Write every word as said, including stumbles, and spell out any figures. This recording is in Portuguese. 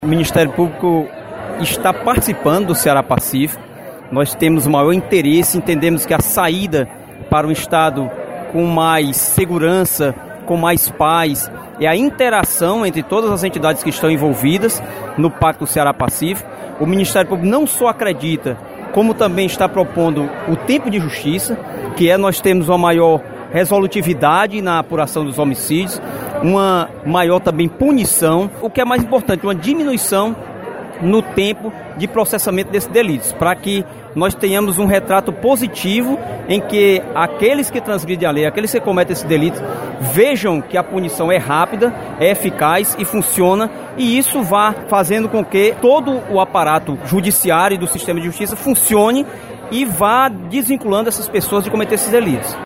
O Ministério Público está participando do Ceará Pacífico. Nós temos o maior interesse, entendemos que a saída para um Estado com mais segurança, com mais paz, é a interação entre todas as entidades que estão envolvidas no Pacto Ceará Pacífico. O Ministério Público não só acredita, como também está propondo o tempo de justiça, que é nós temos uma maior resolutividade na apuração dos homicídios, uma maior também punição, o que é mais importante, uma diminuição no tempo de processamento desses delitos, para que nós tenhamos um retrato positivo em que aqueles que transgridem a lei, aqueles que cometem esse delito, vejam que a punição é rápida, é eficaz e funciona, e isso vá fazendo com que todo o aparato judiciário e do sistema de justiça funcione e vá desvinculando essas pessoas de cometer esses delitos.